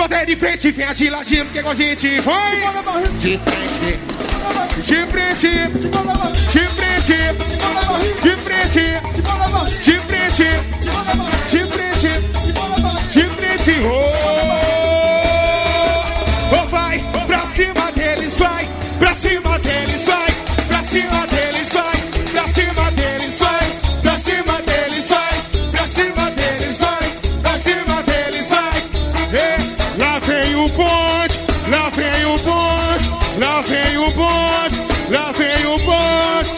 bater de frente, vem de ladinho, que a gente vai. De frente, de frente, de frente, de frente, de frente, de frente, de frente. Oh, vai, pra cima deles, vai, pra cima deles, vai, pra cima deles, vai, pra cima deles, vai, pra cima deles, vai, pra cima deles, vai, pra cima deles, vai. Lá vem o bonde, lá vem o bonde, lá vem o bonde, lá vem o bonde.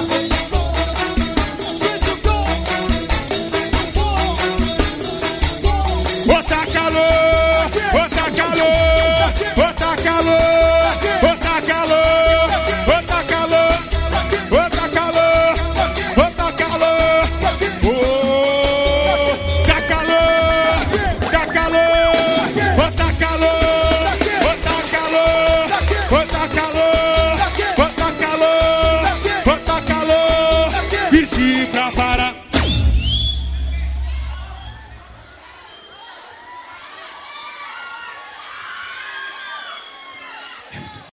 Bota calor, bota calor, bota calor, bota calor, bota calor, bota calor, bota calor. Oh, tá calor, tá calor, bota calor, bota calor, bota calor, bota calor, bota calor. Virgínia.